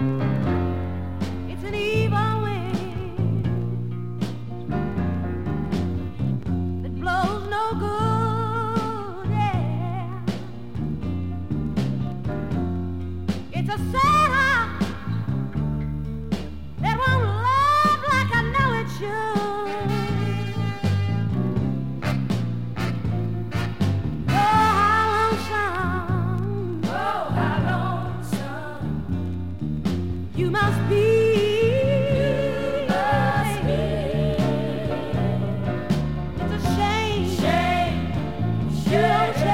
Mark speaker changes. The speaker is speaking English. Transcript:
Speaker 1: It's an evil wind that blows no good, yeah. It's a sad heart that won't love like I know it should. Oh, how lonesome you must be. It's a shame you don't